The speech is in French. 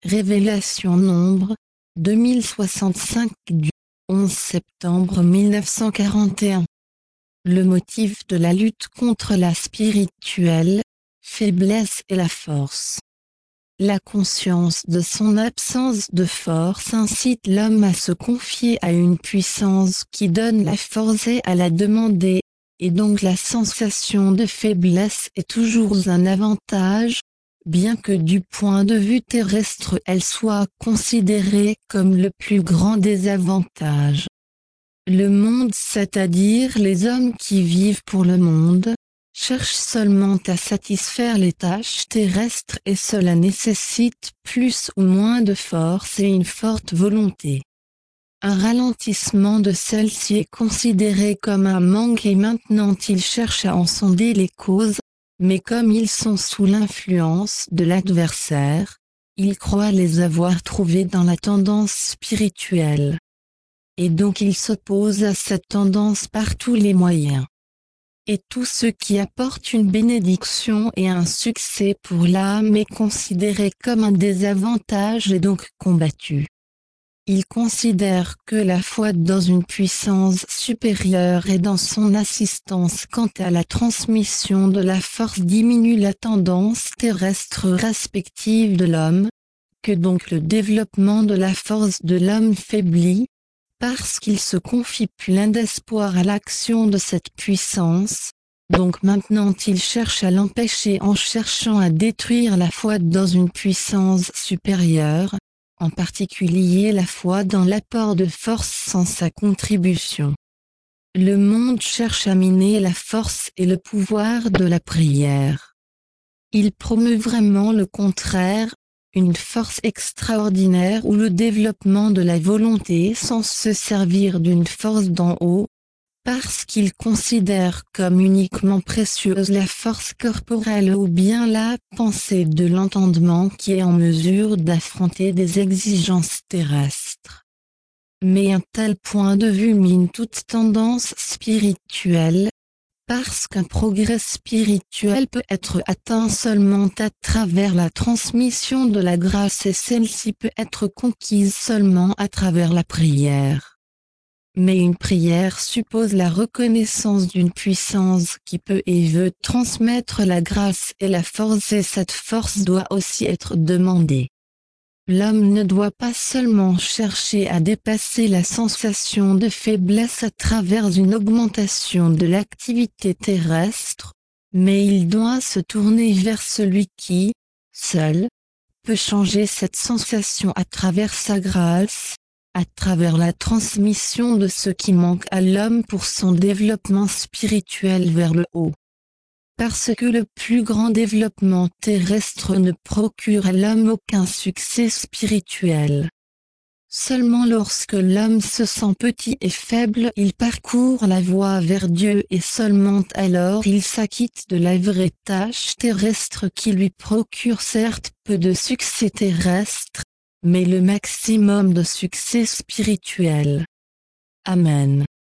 Révélation Nombre, 2065 du 11 septembre 1941. Le motif de la lutte contre la spirituelle faiblesse et la force. La conscience de son absence de force incite l'homme à se confier à une puissance qui donne la force et à la demander, et donc la sensation de faiblesse est toujours un avantage, bien que du point de vue terrestre elle soit considérée comme le plus grand désavantage. Le monde, c'est-à-dire les hommes qui vivent pour le monde, cherchent seulement à satisfaire les tâches terrestres et cela nécessite plus ou moins de force et une forte volonté. Un ralentissement de celle-ci est considéré comme un manque et maintenant ils cherchent à en sonder les causes, mais comme ils sont sous l'influence de l'adversaire, ils croient les avoir trouvées dans la tendance spirituelle. Et donc ils s'opposent à cette tendance par tous les moyens. Et tout ce qui apporte une bénédiction et un succès pour l'âme est considéré comme un désavantage et donc combattu. Ils considèrent que la foi dans une puissance supérieure et dans son assistance quant à la transmission de la force diminue la tendance terrestre respective de l'homme, que donc le développement de la force de l'homme faiblit, parce qu'il se confie plein d'espoir à l'action de cette puissance, donc maintenant il cherche à l'empêcher en cherchant à détruire la foi dans une puissance supérieure, en particulier la foi dans l'apport de force sans sa contribution. Le monde cherche à miner la force et le pouvoir de la prière. Il promeut vraiment le contraire, une force extraordinaire ou le développement de la volonté sans se servir d'une force d'en haut, parce qu'il considère comme uniquement précieuse la force corporelle ou bien la pensée de l'entendement qui est en mesure d'affronter des exigences terrestres. Mais un tel point de vue mine toute tendance spirituelle, parce qu'un progrès spirituel peut être atteint seulement à travers la transmission de la grâce et celle-ci peut être conquise seulement à travers la prière. Mais une prière suppose la reconnaissance d'une puissance qui peut et veut transmettre la grâce et la force et cette force doit aussi être demandée. L'homme ne doit pas seulement chercher à dépasser la sensation de faiblesse à travers une augmentation de l'activité terrestre, mais il doit se tourner vers celui qui, seul, peut changer cette sensation à travers sa grâce, à travers la transmission de ce qui manque à l'homme pour son développement spirituel vers le haut. Parce que le plus grand développement terrestre ne procure à l'homme aucun succès spirituel. Seulement lorsque l'homme se sent petit et faible il parcourt la voie vers Dieu et seulement alors il s'acquitte de la vraie tâche terrestre qui lui procure certes peu de succès terrestre, mais le maximum de succès spirituel. Amen.